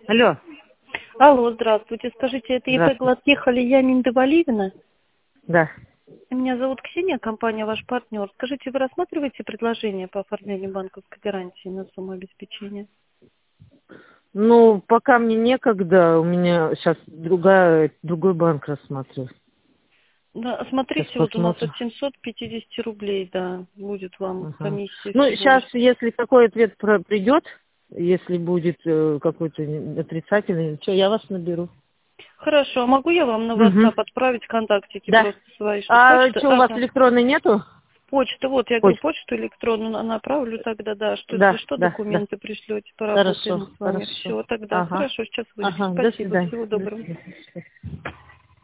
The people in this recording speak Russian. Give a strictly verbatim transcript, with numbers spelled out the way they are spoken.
Алло. Алло, здравствуйте. Скажите, это ИП Здравствуйте. Гладких Алия Миндевалиевна? Да. Меня зовут Ксения, компания «Ваш партнер». Скажите, вы рассматриваете предложение по оформлению банковской гарантии на сумму обеспечения? Ну, пока мне некогда, у меня сейчас другая, другой банк рассматривает. Да, Сейчас смотрите, вот у нас посмотрим. от семисот пятидесяти рублей, да, будет вам Ага. комиссия Ну, всего сейчас, лишь. если такой ответ про- придет, если будет э, какой-то отрицательный, что, я вас наберу. Хорошо, а могу я вам на Угу. WhatsApp отправить контактики Да. просто свои, что А почта? что, у вас Ага. электронной нету? Почта, вот, я говорю, Почта. почту электронную на- направлю тогда, да, что если Да, что, да, да. документы пришлете, Хорошо, поработаем с вами. хорошо. Все, тогда Ага. хорошо, сейчас вылечу. Ага, до Спасибо, свидания. всего До доброго. свидания.